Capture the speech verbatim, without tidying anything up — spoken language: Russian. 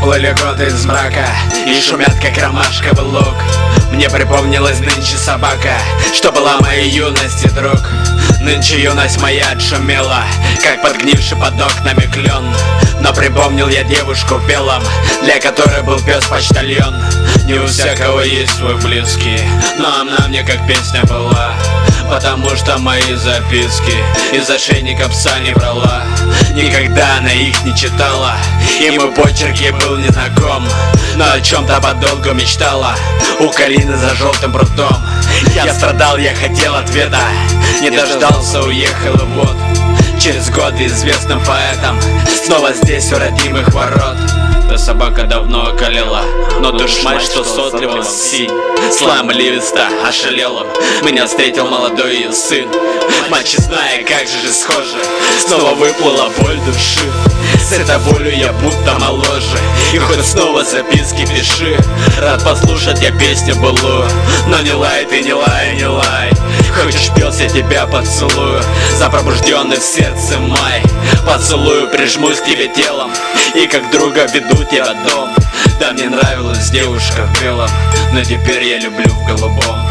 Уплыли годы из мрака и шумят, как ромашковый лук. Мне припомнилась нынче собака, что была моей юности друг. Нынче юность моя отшумела, как подгнивший под окнами клен. Но припомнил я девушку в белом, для которой был пес-почтальон. Не у всякого есть свой близкий, но она мне как песня была. Потому что мои записки из ошейника пса не брала. Никогда она их не читала, и мой почерк ей был не знаком. Но о чем-то подолгу мечтала у калины за желтым прутом. Я страдал, я хотел ответа, не дождался, уехал и вот через годы известным поэтом снова здесь у родимых ворот. Та собака давно околела, но душмать, что сотливым си слам листа ошалелым меня встретил молодой ее сын. Мать честная, как же же схоже, снова выплыла боль души. С этой болью я будто моложе, и хоть снова записки пиши. Рад послушать я песню былую, но не лай ты, не лай, не лай. Хочешь пелсь, я тебя поцелую за пробужденный в сердце май. Поцелую, прижмусь к тебе телом и как друга веду тебя в дом. Да, мне нравилась девушка в белом, но теперь я люблю в голубом.